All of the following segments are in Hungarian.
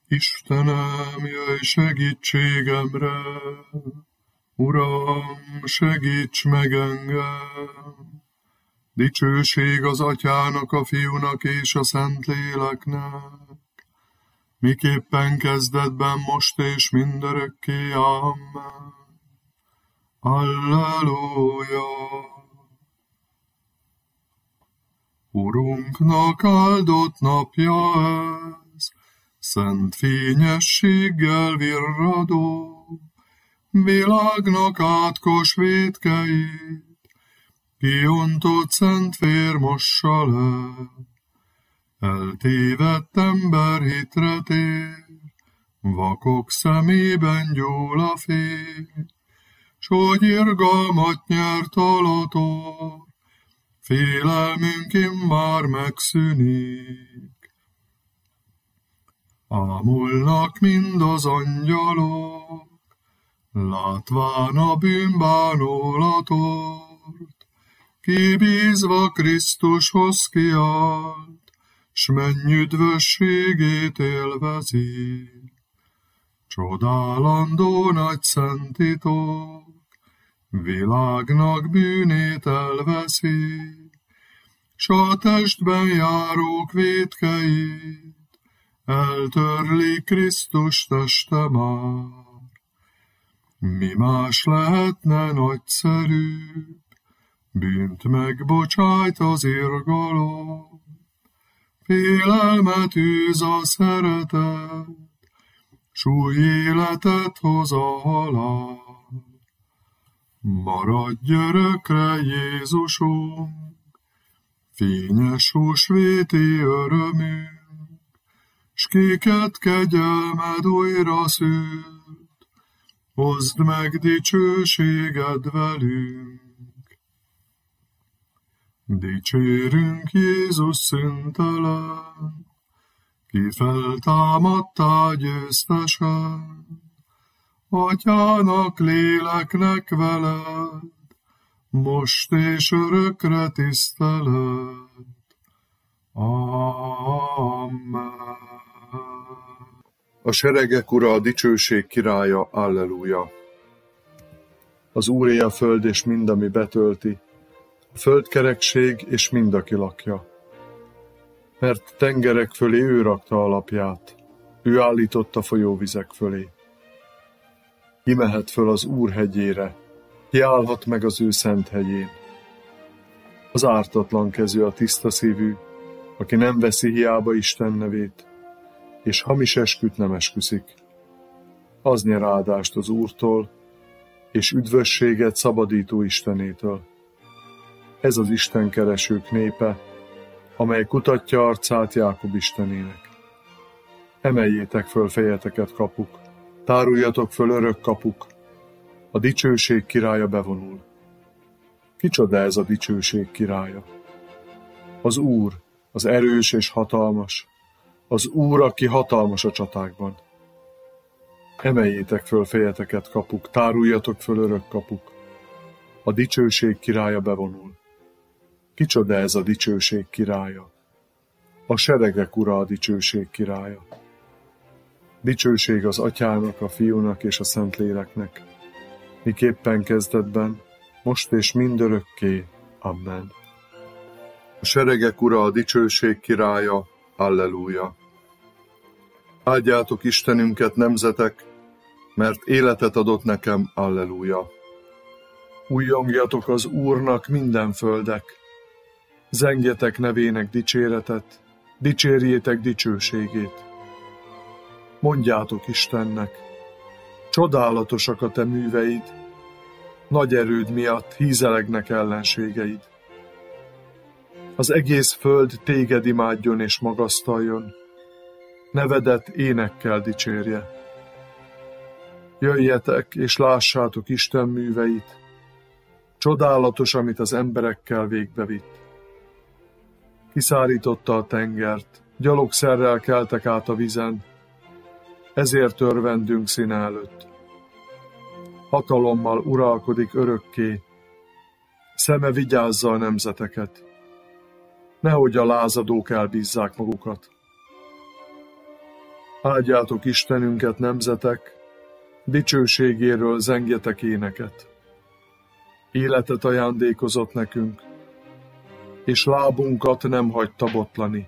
Istenem, jöjj segítségemre, Uram, segíts meg engem! Dicsőség az Atyának, a Fiúnak és a Szentléleknek, miképpen kezdetben, most és mindörökké. Amen. Alleluja! Urunknak áldott napja ez, szent fényességgel virradó, világnak átkos vétkeit, kiontott szent vér mossa le. Eltévedt ember hitre tér, vakok szemében gyúl a fény, s hogy irgalmat nyert alator, félelmünk immár megszűnik. Ámulnak mind az angyalok, látván a bűnbánulatort, kibízva Krisztushoz kiált, s menny üdvösségét élvezi. Csodálandó nagy szent titok, világnak bűnét elveszi, s a testben járók vétkeit eltörli Krisztus teste már. Mi más lehetne nagyszerűbb, bűnt megbocsájt az irgalom, félelmet űz a szeretet, s új életet hoz a halál. Maradj örökre, Jézusunk, fényes húsvéti örömünk, s kiket kegyelmed újra szült, hozd meg dicsőséged velünk. Dicsérünk Jézus szüntelen, ki feltámadtál győztesen, Atyának, léleknek veled, most és örökre tiszteled. Amen. A seregek ura, a dicsőség királya, alleluja. Az Úré a föld és mind, ami betölti, a földkerekség és mind, aki lakja. Mert tengerek fölé ő rakta alapját, ő állította folyóvizek fölé. Ki mehet föl az Úr hegyére, ki állhat meg az ő szent hegyén. Az ártatlan kezű, a tiszta szívű, aki nem veszi hiába Isten nevét, és hamis esküt nem esküszik. Az nyer áldást az Úrtól, és üdvösséget szabadító Istenétől. Ez az istenkeresők népe, amely kutatja arcát Jákob Istenének. Emeljétek föl fejeteket, kapuk, táruljatok föl, örök kapuk, a dicsőség királya bevonul. Kicsoda ez a dicsőség királya? Az Úr, az erős és hatalmas, az Úr, aki hatalmas a csatákban. Emeljétek föl fejeteket, kapuk, táruljatok föl, örök kapuk, a dicsőség királya bevonul. Kicsoda ez a dicsőség királya? A seregek ura, a dicsőség királya. Dicsőség az Atyának, a Fiúnak és a Szentléleknek, miképpen kezdetben, most és mindörökké. Amen. A seregek ura, a dicsőség királya, alleluja. Áldjátok Istenünket, nemzetek, mert életet adott nekem, alleluja. Újjongjatok az Úrnak, minden földek, zengjetek nevének dicséretet, dicsérjétek dicsőségét. Mondjátok Istennek, csodálatosak a te műveid, nagy erőd miatt hízelegnek ellenségeid. Az egész föld téged imádjon és magasztaljon, nevedet énekkel dicsérje. Jöjjetek és lássátok Isten műveit, csodálatos, amit az emberekkel végbevitt. Kiszárította a tengert, gyalogszerrel keltek át a vizen, ezért örvendünk színe előtt. Hatalommal uralkodik örökké, szeme vigyázza a nemzeteket, nehogy a lázadók elbízzák magukat. Áldjátok Istenünket, nemzetek, dicsőségéről zengjetek éneket. Életet ajándékozott nekünk, és lábunkat nem hagyta botlani.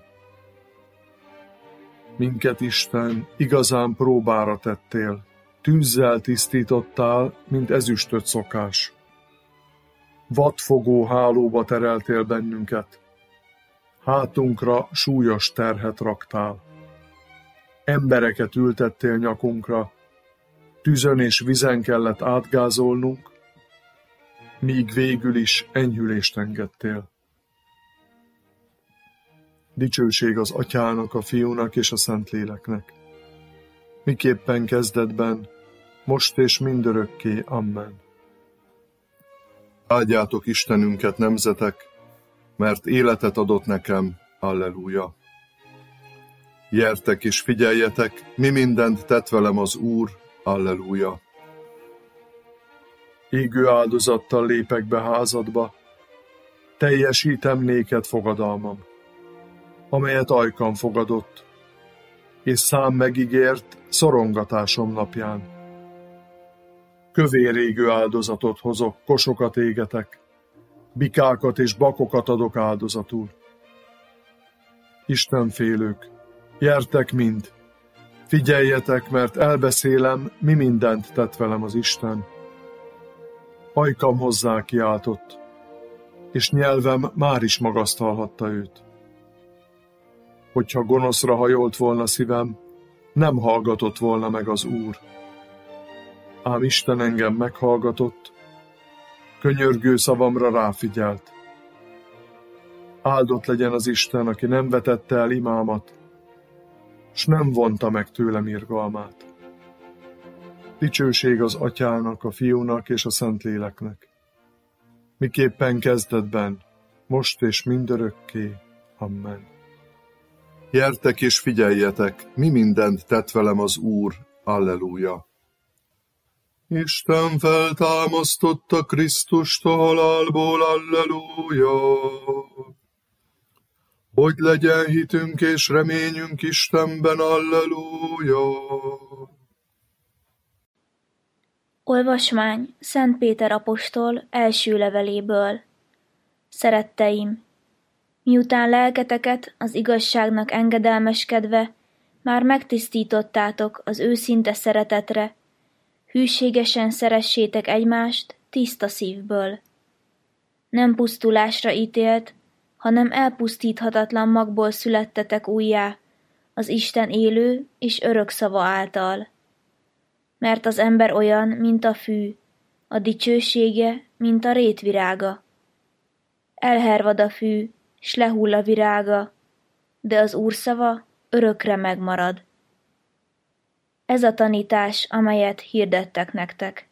Minket, Isten, igazán próbára tettél, tűzzel tisztítottál, mint ezüstöt szokás. Vadfogó hálóba tereltél bennünket, hátunkra súlyos terhet raktál. Embereket ültettél nyakunkra, tüzön és vizen kellett átgázolnunk, míg végül is enyhülést engedtél. Dicsőség az Atyának, a Fiúnak és a Szentléleknek, miképpen kezdetben, most és mindörökké. Amen. Áldjátok Istenünket, nemzetek, mert életet adott nekem. Alleluja. Gyertek és figyeljetek, mi mindent tett velem az Úr. Alleluja. Égő áldozattal lépek be házadba, teljesítem néked fogadalmam, amelyet ajkam fogadott, és szám megígért szorongatásom napján. Kövér égő áldozatot hozok, kosokat égetek, bikákat és bakokat adok áldozatul. Istenfélők, gyertek mind, figyeljetek, mert elbeszélem, mi mindent tett velem az Isten. Ajkam hozzá kiáltott, és nyelvem már is magasztalhatta őt. Hogyha gonoszra hajolt volna szívem, nem hallgatott volna meg az Úr. Ám Isten engem meghallgatott, könyörgő szavamra ráfigyelt. Áldott legyen az Isten, aki nem vetette el imámat, s nem vonta meg tőlem irgalmát. Dicsőség az Atyának, a Fiúnak és a Szentléleknek, miképpen kezdetben, most és mindörökké. Amen. Gyertek és figyeljetek, mi mindent tett velem az Úr. Alleluja. Isten feltámasztotta Krisztust a halálból. Alleluja. Hogy legyen hitünk és reményünk Istenben. Alleluja. Olvasmány Szent Péter apostol első leveléből. Szeretteim, miután lelketeket az igazságnak engedelmeskedve már megtisztítottátok az őszinte szeretetre, hűségesen szeressétek egymást tiszta szívből. Nem pusztulásra ítélt, hanem elpusztíthatatlan magból születtetek újjá, az Isten élő és örök szava által. Mert az ember olyan, mint a fű, a dicsősége, mint a rétvirága. Elhervad a fű, s lehull a virága, de az Úr szava örökre megmarad. Ez a tanítás, amelyet hirdettek nektek.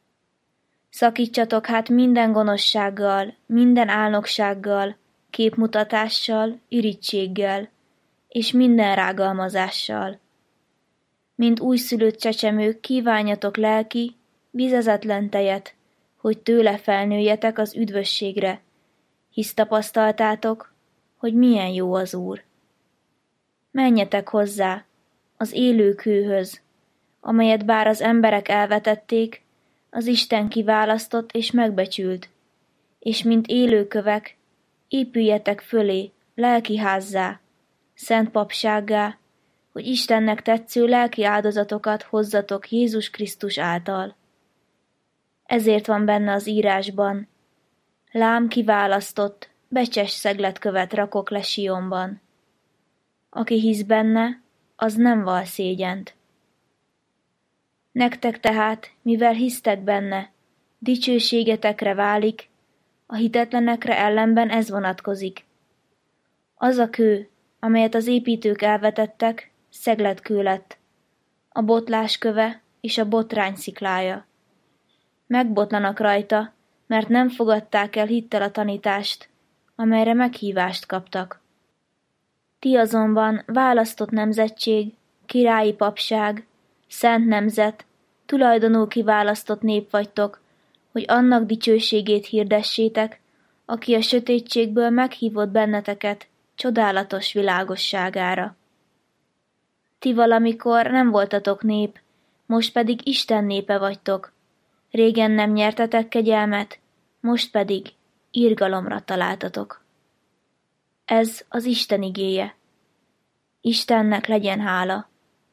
Szakítsatok hát minden gonoszsággal, minden álnoksággal, képmutatással, irítséggel, és minden rágalmazással. Mint újszülött csecsemők kívánjatok lelki, vizezetlen tejet, hogy tőle felnőjetek az üdvösségre, hisz tapasztaltátok, hogy milyen jó az Úr. Menjetek hozzá, az élő kőhöz, amelyet bár az emberek elvetették, az Isten kiválasztott és megbecsült, és mint élőkövek, épüljetek fölé, lelki házzá, szent papsággá, hogy Istennek tetsző lelki áldozatokat hozzatok Jézus Krisztus által. Ezért van benne az írásban: lám kiválasztott, becses szegletkövet rakok le Sionban. Aki hisz benne, az nem val szégyent. Nektek tehát, mivel hisztek benne, dicsőségetekre válik, a hitetlenekre ellenben ez vonatkozik. Az a kő, amelyet az építők elvetettek, szegletkő lett, a botlás köve és a botrány sziklája. Megbotlanak rajta, mert nem fogadták el hittel a tanítást, amelyre meghívást kaptak. Ti azonban választott nemzetség, királyi papság, szent nemzet, tulajdonul kiválasztott nép vagytok, hogy annak dicsőségét hirdessétek, aki a sötétségből meghívott benneteket csodálatos világosságára. Ti valamikor nem voltatok nép, most pedig Isten népe vagytok. Régen nem nyertetek kegyelmet, most pedig irgalomra találtatok. Ez az Isten igéje. Istennek legyen hála.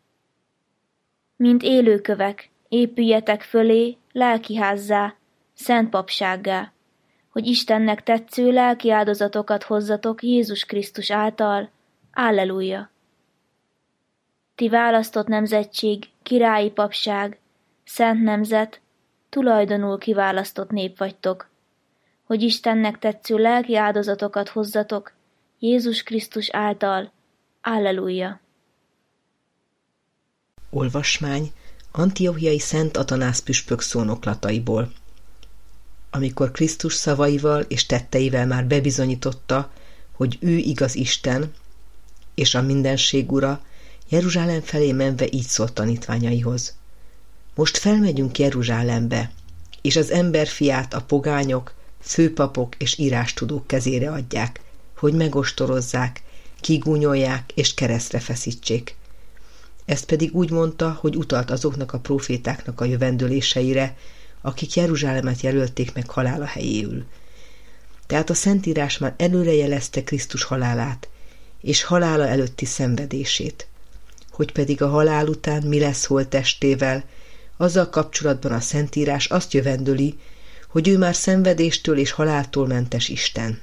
Mint élőkövek, épüljetek fölé, lelkiházzá, szent papsággá, hogy Istennek tetsző lelki áldozatokat hozzatok Jézus Krisztus által. Alleluja! Ti választott nemzetség, királyi papság, szent nemzet, tulajdonul kiválasztott nép vagytok, hogy Istennek tetsző lelki áldozatokat hozzatok Jézus Krisztus által. Alleluja! Olvasmány Antiochiai Szent Atanász püspök szónoklataiból. Amikor Krisztus szavaival és tetteivel már bebizonyította, hogy ő igaz Isten, és a mindenség ura, Jeruzsálem felé menve így szólt tanítványaihoz. Most felmegyünk Jeruzsálembe, és az emberfiát a pogányok, főpapok és írástudók kezére adják, hogy megostorozzák, kigúnyolják és keresztre feszítsék. Ezt pedig úgy mondta, hogy utalt azoknak a prófétáknak a jövendőléseire, akik Jeruzsálemet jelölték meg halála helyéül. Tehát a Szentírás már előrejelezte Krisztus halálát, és halála előtti szenvedését. Hogy pedig a halál után mi lesz holttestével, azzal kapcsolatban a Szentírás azt jövendöli, hogy ő már szenvedéstől és haláltól mentes Isten.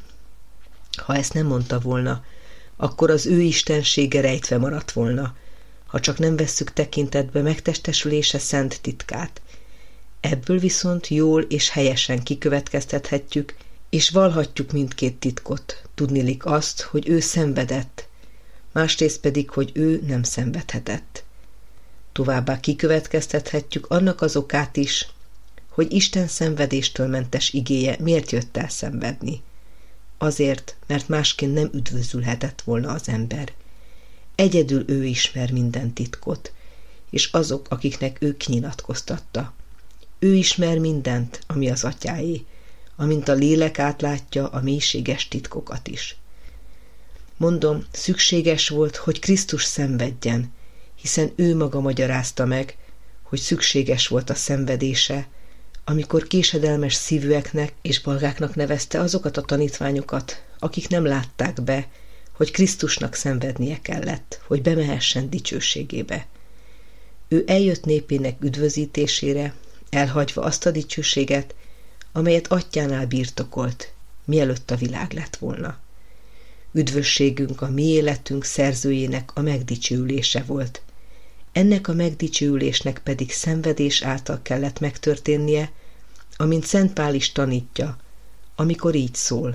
Ha ezt nem mondta volna, akkor az ő istensége rejtve maradt volna, ha csak nem vesszük tekintetbe megtestesülése szent titkát. Ebből viszont jól és helyesen kikövetkeztethetjük, és vallhatjuk mindkét titkot, tudniillik azt, hogy ő szenvedett, másrészt pedig, hogy ő nem szenvedhetett. Továbbá kikövetkeztethetjük annak az okát is, hogy Isten szenvedéstől mentes igéje miért jött el szenvedni. Azért, mert másként nem üdvözülhetett volna az ember. Egyedül ő ismer minden titkot, és azok, akiknek ő kinyilatkoztatta. Ő ismer mindent, ami az atyáé, amint a lélek átlátja a mélységes titkokat is. Mondom, szükséges volt, hogy Krisztus szenvedjen, hiszen ő maga magyarázta meg, hogy szükséges volt a szenvedése, amikor késedelmes szívűeknek és balgáknak nevezte azokat a tanítványokat, akik nem látták be, hogy Krisztusnak szenvednie kellett, hogy bemehessen dicsőségébe. Ő eljött népének üdvözítésére, elhagyva azt a dicsőséget, amelyet atyánál birtokolt, mielőtt a világ lett volna. Üdvösségünk a mi életünk szerzőjének a megdicsőülése volt. Ennek a megdicsőülésnek pedig szenvedés által kellett megtörténnie, amint Szent Pál is tanítja, amikor így szól.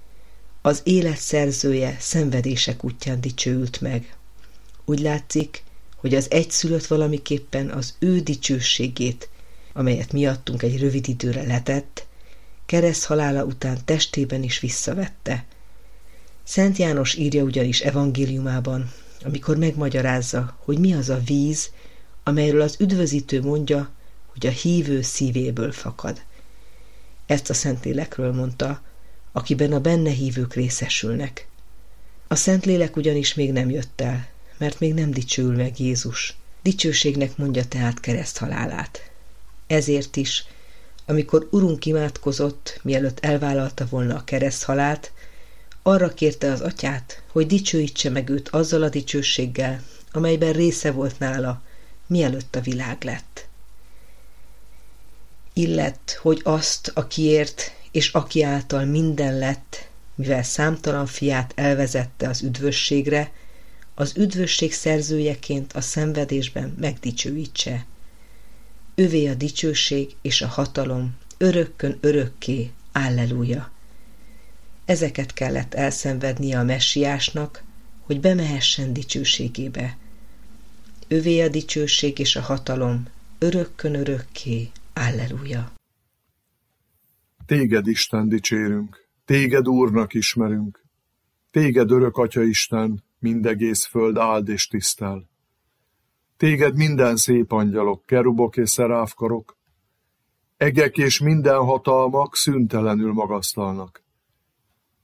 Az élet szerzője szenvedések útján dicsőült meg. Úgy látszik, hogy az egyszülött valamiképpen az ő dicsőségét, amelyet miattunk egy rövid időre letett, kereszthalála után testében is visszavette. Szent János írja ugyanis evangéliumában, amikor megmagyarázza, hogy mi az a víz, amelyről az üdvözítő mondja, hogy a hívő szívéből fakad. Ezt a Szentlélekről mondta, akiben a benne hívők részesülnek. A Szentlélek ugyanis még nem jött el, mert még nem dicsőül meg Jézus. Dicsőségnek mondja tehát kereszthalálát. Ezért is, amikor Urunk imádkozott, mielőtt elvállalta volna a kereszthalált, arra kérte az atyát, hogy dicsőítse meg őt azzal a dicsőséggel, amelyben része volt nála, mielőtt a világ lett. Illett, hogy azt, akiért és aki által minden lett, mivel számtalan fiát elvezette az üdvösségre, az üdvösség szerzőjeként a szenvedésben megdicsőítse. Övé a dicsőség és a hatalom, örökkön örökké, Alleluja! Ezeket kellett elszenvednie a messiásnak, hogy bemehessen dicsőségébe. Övé a dicsőség és a hatalom, örökkön örökké, Alleluja! Téged, Isten, dicsérünk, téged Úrnak ismerünk, téged örök Atya Isten, mindegész föld áld és tisztel. Téged minden szép angyalok, kerubok és szeráfkarok, egek és minden hatalmak szüntelenül magasztalnak.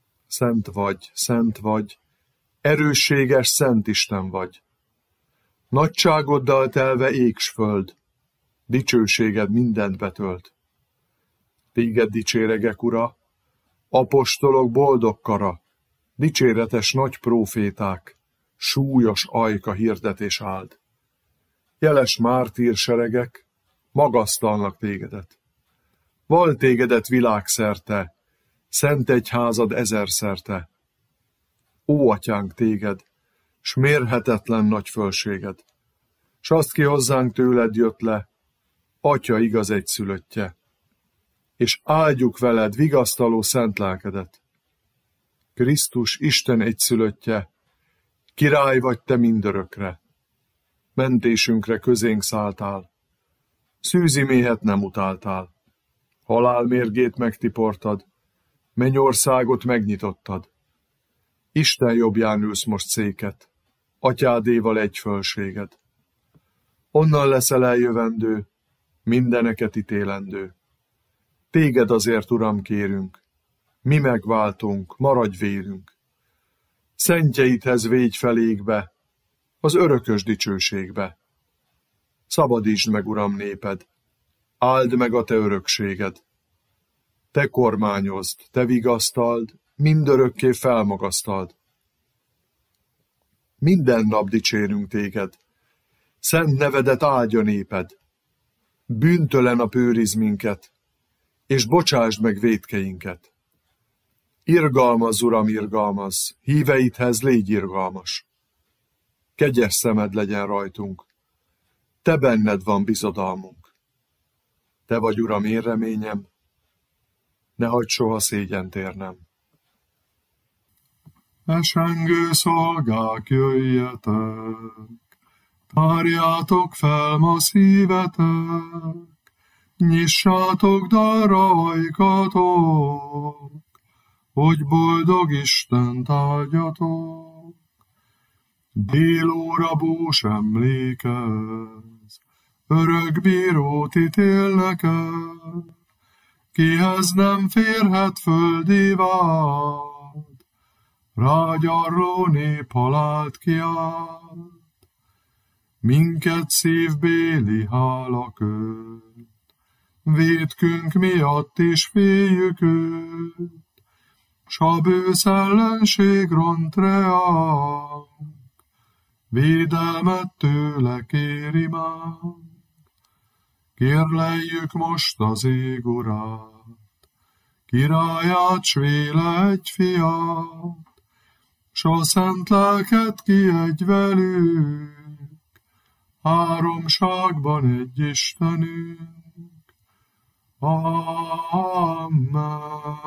Szent vagy, erősséges Szent Isten vagy. Nagyságoddal telve ég s föld, dicsőséged mindent betölt. Téged dicséregek, Ura, apostolok boldog kara, dicséretes nagy próféták, súlyos ajka hirdetés áld. Jeles mártír seregek magasztalnak tégedet. Val tégedet világszerte, szent egyházad ezerszerte. Ó, atyánk, téged, s mérhetetlen nagy fölséged, s azt ki hozzánk tőled jött le, Atya igaz egyszülöttje, és áldjuk veled vigasztaló szent lelkedet. Krisztus Isten egyszülöttje, király vagy te mindörökre, mentésünkre közénk szálltál, szűzi méhet nem utáltál, halál mérgét megtiportad, mennyországot megnyitottad. Isten jobbján ülsz most széket, atyádéval egy fölséged. Onnan leszel eljövendő, mindeneket ítélendő. Téged azért, Uram, kérünk, mi megváltunk, maradj vérünk. Szentjeidhez végy felékbe, az örökös dicsőségbe. Szabadítsd meg, Uram, néped, áld meg a te örökséged. Te kormányozd, te vigasztald, mindörökké felmagasztald. Minden nap dicsérünk téged, szent nevedet áldja néped. Bűntelen a őrizd minket, és bocsásd meg vétkeinket. Irgalmazz, Uram, irgalmazz, híveidhez légy irgalmas. Kegyes szemed legyen rajtunk, te benned van bizodalmunk. Te vagy, Uram, én reményem, ne hagyd soha szégyent érnem. Esengő szolgák, jöjjetek, tárjátok fel ma szívetek, nyissátok dalra ajkatok, hogy boldog Istent áldjatok. Délóra bús emlékez, örök bírót ítél neked, kihez nem férhet földi vád, rágyarló nép halált kiált. Minket szívbéli hála köt, vétkünk miatt is féljük őt, s a bősz ellenség ront reánk, védelmet tőle kéri már. Kérleljük most az ég urát, királyát, s véle egy fiát, s a szent lelket kiadj velünk, háromságban egy Istenünk. Amen.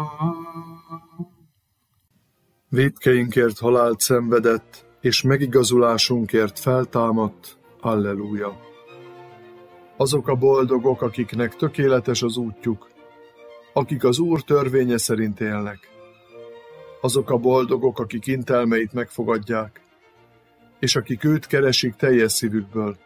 Vétkeinkért halált szenvedett, és megigazulásunkért feltámadt. Alleluja! Azok a boldogok, akiknek tökéletes az útjuk, akik az Úr törvénye szerint élnek. Azok a boldogok, akik intelmeit megfogadják, és akik őt keresik teljes szívükből.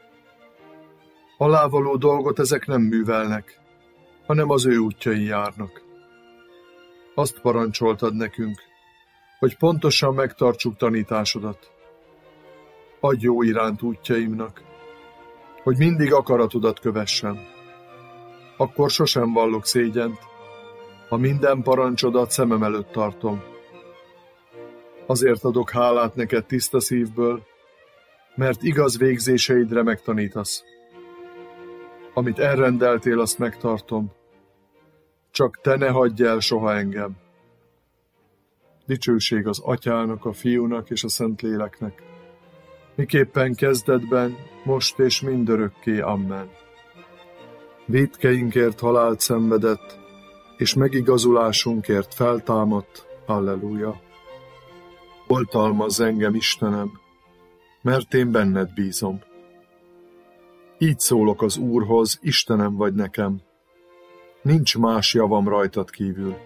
Alávaló dolgot ezek nem művelnek, hanem az ő útjain járnak. Azt parancsoltad nekünk, hogy pontosan megtartsuk tanításodat. Adj jó iránt útjaimnak, hogy mindig akaratodat kövessem. Akkor sosem vallok szégyent, ha minden parancsodat szemem előtt tartom. Azért adok hálát neked tiszta szívből, mert igaz végzéseidre megtanítasz. Amit elrendeltél, azt megtartom. Csak te ne hagyj el soha engem. Dicsőség az Atyának, a Fiúnak és a Szentléleknek, miképpen kezdetben, most és mindörökké. Amen. Vétkeinkért halált szenvedett, és megigazulásunkért feltámadt. Alleluja! Oltalmazz engem, Istenem, mert én benned bízom. Így szólok az Úrhoz, Istenem vagy nekem, nincs más javam rajtad kívül.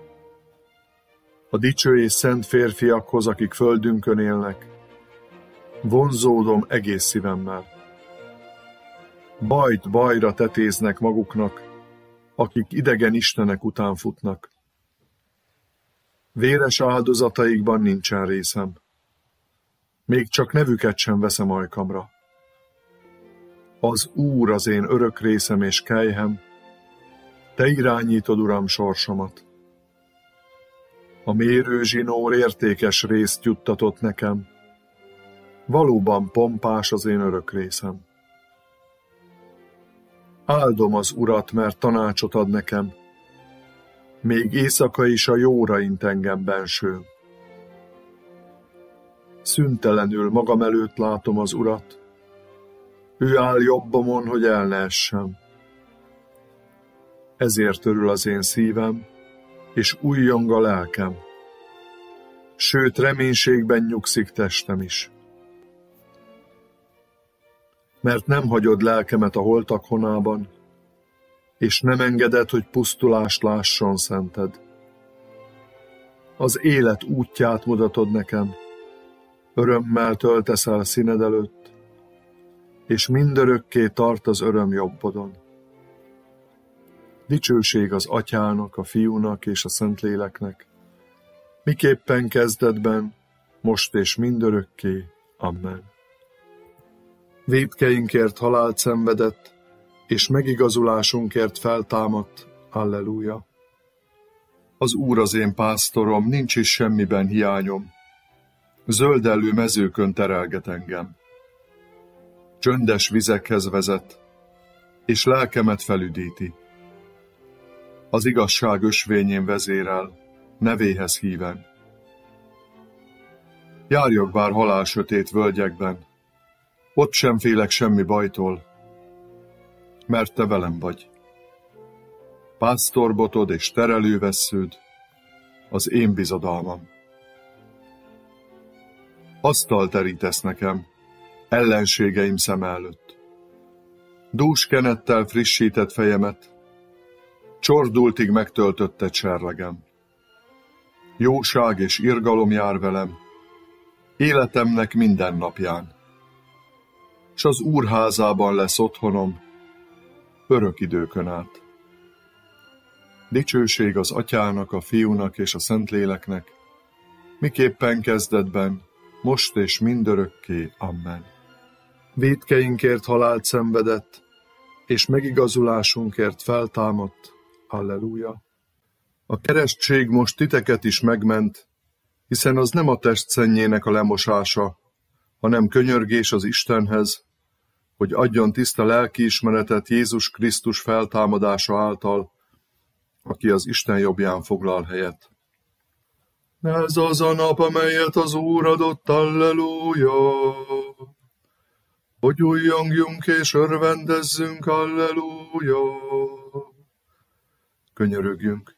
A dicső és szent férfiakhoz, akik földünkön élnek, vonzódom egész szívemmel. Bajt bajra tetéznek maguknak, akik idegen istenek után futnak. Véres áldozataikban nincsen részem. Még csak nevüket sem veszem ajkamra. Az Úr az én örök részem és kelyhem, Te irányítod, Uram, sorsomat. A mérőzsinór értékes részt juttatott nekem, valóban pompás az én örök részem. Áldom az Urat, mert tanácsot ad nekem, még éjszaka is a jóra int engem benső. Szüntelenül magam előtt látom az Urat, ő áll jobbomon, hogy el ne essem. Ezért örül az én szívem, és újjong a lelkem. Sőt, reménységben nyugszik testem is. Mert nem hagyod lelkemet a holtak honában, és nem engeded, hogy pusztulást lásson szented. Az élet útját mutatod nekem, örömmel töltesz el színed előtt, és mindörökké tart az öröm jobbodon. Dicsőség az Atyának, a Fiúnak és a Szentléleknek, miképpen kezdetben, most és mindörökké. Amen. Vétkeinkért halált szenvedett, és megigazulásunkért feltámadt. Alleluja. Az Úr az én pásztorom, nincs is semmiben hiányom. Zöldellő mezőkön terelget engem. Csöndes vizekhez vezet, és lelkemet felüdíti. Az igazság ösvényén vezérel, nevéhez híven. Járjak bár halálsötét völgyekben, ott sem félek semmi bajtól, mert te velem vagy. Pásztorbotod és terelővessződ, az én bizodalmam. Asztalt terítesz nekem, ellenségeim szem előtt. Dús kenettel frissített fejemet, csordultig megtöltötte cserlegem. Jóság és irgalom jár velem, életemnek minden napján. S az Úr házában lesz otthonom, örök időkön át. Dicsőség az Atyának, a Fiúnak és a Szentléleknek, miképpen kezdetben, most és mindörökké. Amen. Vétkeinkért halált szenvedett, és megigazulásunkért feltámadt. Alleluja. A keresztség most titeket is megment, hiszen az nem a test szennyének a lemosása, hanem könyörgés az Istenhez, hogy adjon tiszta lelkiismeretet Jézus Krisztus feltámadása által, aki az Isten jobbján foglal helyet. Ez az a nap, amelyet az Úr adott, alleluja! Hogy újjongjunk és örvendezzünk, alleluja! Könyörögjünk.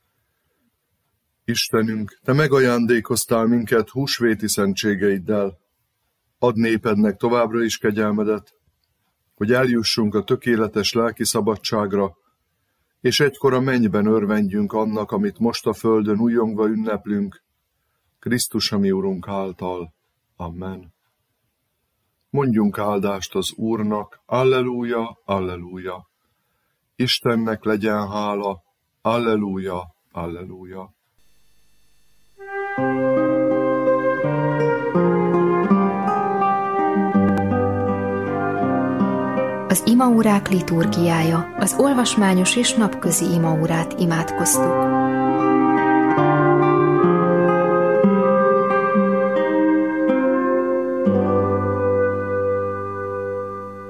Istenünk, Te megajándékoztál minket húsvéti szentségeiddel. Add népednek továbbra is kegyelmedet, hogy eljussunk a tökéletes lelki szabadságra, és egykor a mennyben örvendjünk annak, amit most a földön újjongva ünneplünk, Krisztus a mi Urunk által. Amen. Mondjunk áldást az Úrnak, alleluja, alleluja. Istennek legyen hála, alleluja, alleluja. Az imaórák liturgiája, az olvasmányos és napközi imaórát imádkoztuk.